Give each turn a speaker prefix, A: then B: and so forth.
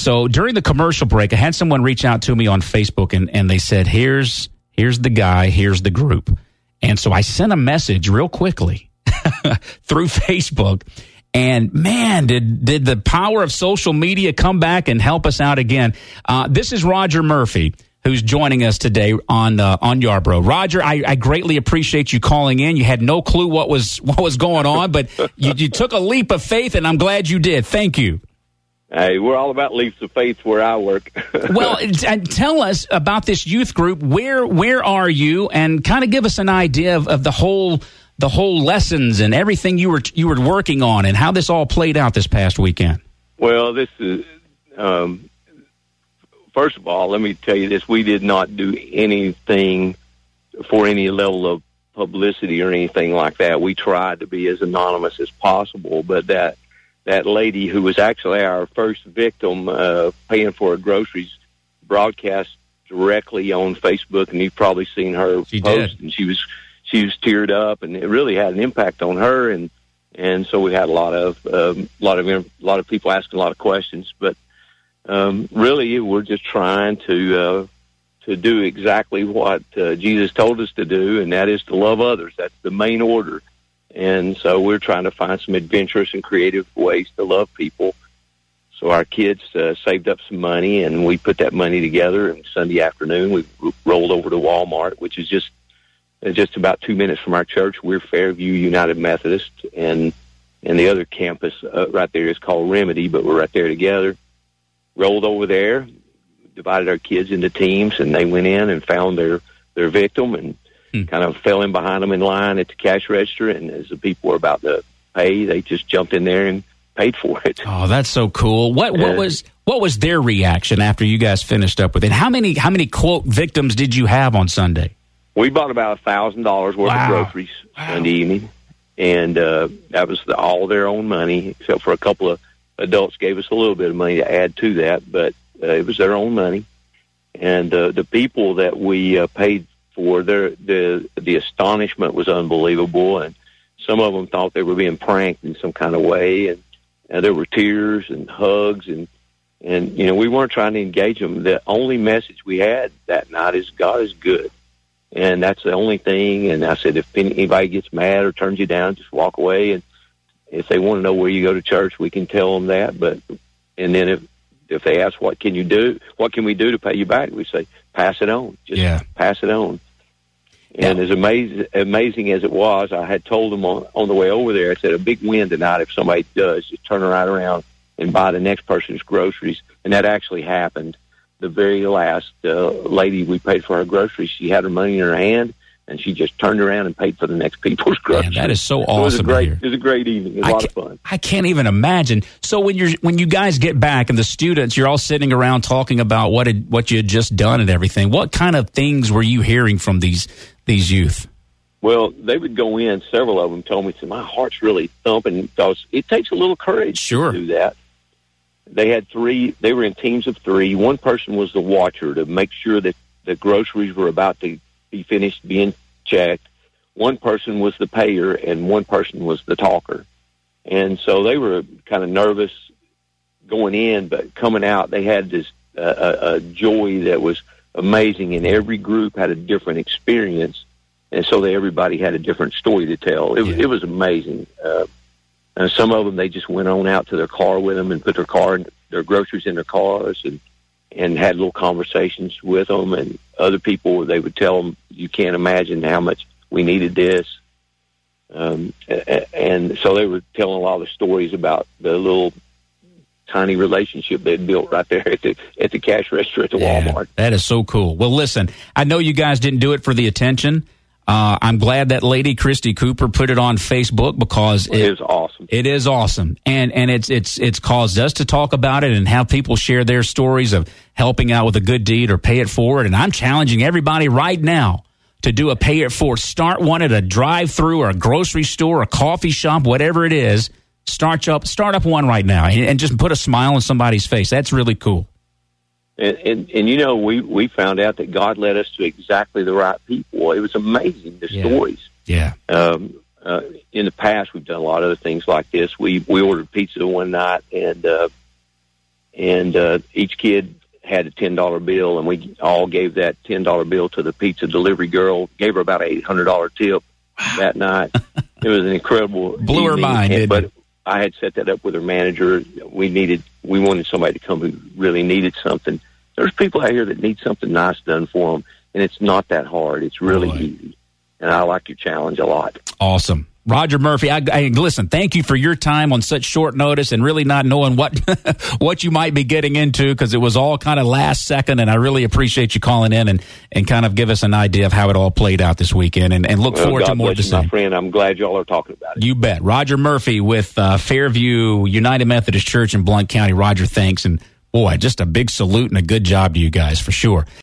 A: So during the commercial break, I had someone reach out to me on Facebook, and they said, here's the guy, here's the group. And so I sent a message real quickly through Facebook. And man, did the power of social media come back and help us out again. This is Roger Murphy, who's joining us today on Yarbrough. Roger, I greatly appreciate you calling in. You had no clue what was going on, but you took a leap of faith, and I'm glad you did. Thank you.
B: Hey, we're all about leaps of faith where I work.
A: Well, tell us about this youth group. Where are you? And kind of give us an idea of the whole lessons and everything you were working on, and how this all played out this past weekend.
B: Well, this is first of all, let me tell you this: we did not do anything for any level of publicity or anything like that. We tried to be as anonymous as possible, but that lady who was actually our first victim, paying for her groceries, broadcast directly on Facebook, and you've probably seen her post.
A: Did.
B: And she was teared up, and it really had an impact on her. And so we had a lot of people asking a lot of questions. But really, we're just trying to do exactly what Jesus told us to do, and that is to love others. That's the main order. And so we're trying to find some adventurous and creative ways to love people. So our kids saved up some money, and we put that money together. And Sunday afternoon, we rolled over to Walmart, which is just about 2 minutes from our church. We're Fairview United Methodist, and the other campus right there is called Remedy, but we're right there together. Rolled over there, divided our kids into teams, and they went in and found their victim, and kind of fell in behind them in line at the cash register. And as the people were about to pay, they just jumped in there and paid for it.
A: Oh, that's so cool. What was their reaction after you guys finished up with it? How many quote victims did you have on Sunday?
B: We bought about $1,000 worth of groceries Sunday evening, and that was all their own money, except for a couple of adults gave us a little bit of money to add to that, but it was their own money. And the people that we paid for, the astonishment was unbelievable, and some of them thought they were being pranked in some kind of way, and there were tears and hugs, and we weren't trying to engage them. The only message we had that night is God is good, and that's the only thing. And I said, if anybody gets mad or turns you down, just walk away, and if they want to know where you go to church, we can tell them that. And then if they ask, what can we do to pay you back? We say, pass it on. Pass it on. And as amazing as it was, I had told them on the way over there, I said, a big win tonight if somebody does, just turn right around and buy the next person's groceries. And that actually happened. The very last lady we paid for her groceries, she had her money in her hand, and she just turned around and paid for the next people's groceries.
A: Man, that is so awesome.
B: It was a great evening. It was a lot of fun.
A: I can't even imagine. So when you guys get back and the students, you're all sitting around talking about what you had just done and everything. What kind of things were you hearing from these youth?
B: Well, they would go in. Several of them told me, my heart's really thumping, because it takes a little courage to do that. They had three. They were in teams of three. One person was the watcher to make sure that the groceries were about to be finished being checked. One person was the payer, and one person was the talker. And so they were kind of nervous going in, but coming out, they had this a joy that was amazing, and every group had a different experience, and so everybody had a different story to tell. It was amazing. And some of them, they just went on out to their car with them and put their groceries in their cars, and had little conversations with them. And other people, they would tell them, you can't imagine how much we needed this. And so they were telling a lot of the stories about the little tiny relationship they'd built right there at the cash register at the Walmart.
A: That is so cool. Well, listen, I know you guys didn't do it for the attention. I'm glad that lady, Christy Cooper, put it on Facebook, because it
B: is awesome.
A: It is awesome. And it's caused us to talk about it and have people share their stories of helping out with a good deed or pay it forward. And I'm challenging everybody right now to do a pay it forward. Start one at a drive-through or a grocery store, a coffee shop, whatever it is. Start up one right now and just put a smile on somebody's face. That's really cool.
B: And we found out that God led us to exactly the right people. It was amazing, the stories.
A: Yeah.
B: In the past, we've done a lot of other things like this. We ordered pizza one night, and and each kid had a $10 bill, and we all gave that $10 bill to the pizza delivery girl. Gave her about $800 tip that night. It was an incredible.
A: Blew her mind,
B: but I had set that up with her manager. We wanted somebody to come who really needed something. There's people out here that need something nice done for them, and it's not that hard. It's really easy. And I like your challenge a lot.
A: Awesome. Roger Murphy, listen, thank you for your time on such short notice and really not knowing what what you might be getting into, because it was all kind of last second, and I really appreciate you calling in and kind of give us an idea of how it all played out this weekend, and look forward to more to see.
B: My friend, I'm glad y'all are talking about it.
A: You bet. Roger Murphy with Fairview United Methodist Church in Blount County. Roger, thanks, and boy, just a big salute and a good job to you guys for sure.